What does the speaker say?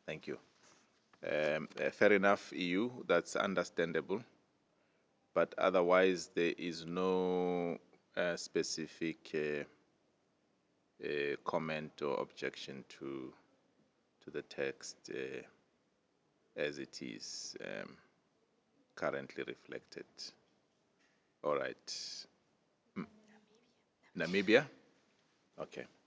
Thank you. Fair enough, EU, that's understandable. But otherwise, there is no specific comment or objection to the text as it is currently reflected. All right. Namibia? Okay.